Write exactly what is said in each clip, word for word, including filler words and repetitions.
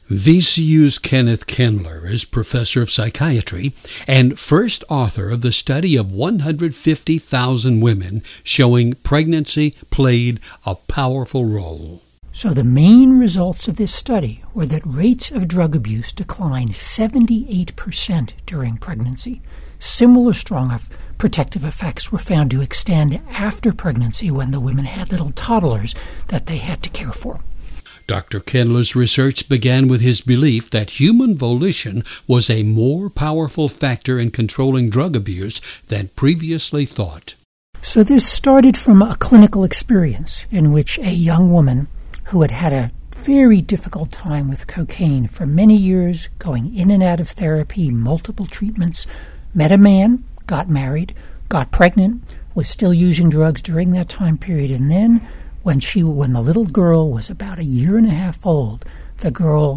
V C U's Kenneth Kendler is professor of psychiatry and first author of the study of one hundred fifty thousand women showing pregnancy played a powerful role. So the main results of this study were that rates of drug abuse declined seventy-eight percent during pregnancy. Similar strong protective effects were found to extend after pregnancy when the women had little toddlers that they had to care for. Doctor Kendler's research began with his belief that human volition was a more powerful factor in controlling drug abuse than previously thought. So this started from a clinical experience in which a young woman who had had a very difficult time with cocaine for many years, going in and out of therapy, multiple treatments, met a man, got married, got pregnant, was still using drugs during that time period, and then When she, when the little girl was about a year and a half old, the girl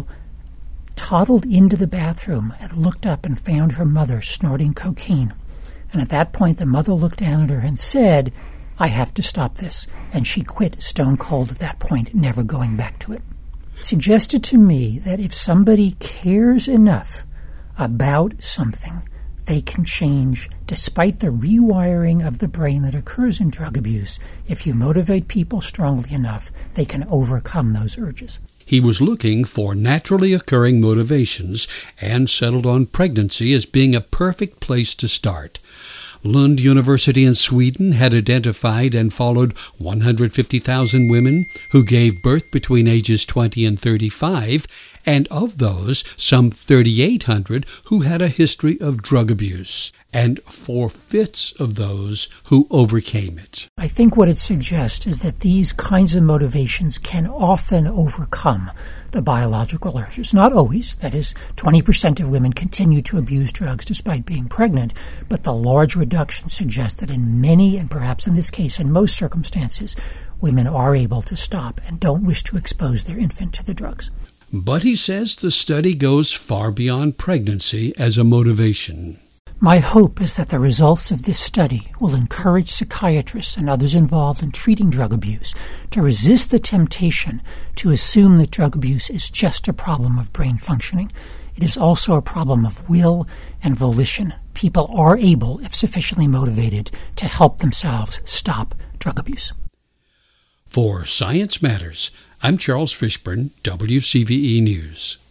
toddled into the bathroom and looked up and found her mother snorting cocaine. And at that point, the mother looked down at her and said, "I have to stop this." And she quit stone cold at that point, never going back to it. It suggested to me that if somebody cares enough about something, they can change despite the rewiring of the brain that occurs in drug abuse. If you motivate people strongly enough, they can overcome those urges. He was looking for naturally occurring motivations and settled on pregnancy as being a perfect place to start. Lund University in Sweden had identified and followed one hundred fifty thousand women who gave birth between ages twenty and thirty-five, and of those, some thirty-eight hundred who had a history of drug abuse, and four-fifths of those who overcame it. I think what it suggests is that these kinds of motivations can often overcome the biological urges. Not always. That is, twenty percent of women continue to abuse drugs despite being pregnant, but the large reduction suggests that in many, and perhaps in this case in most circumstances, women are able to stop and don't wish to expose their infant to the drugs. But he says the study goes far beyond pregnancy as a motivation. My hope is that the results of this study will encourage psychiatrists and others involved in treating drug abuse to resist the temptation to assume that drug abuse is just a problem of brain functioning. It is also a problem of will and volition. People are able, if sufficiently motivated, to help themselves stop drug abuse. For Science Matters, I'm Charles Fishburne, W C V E News.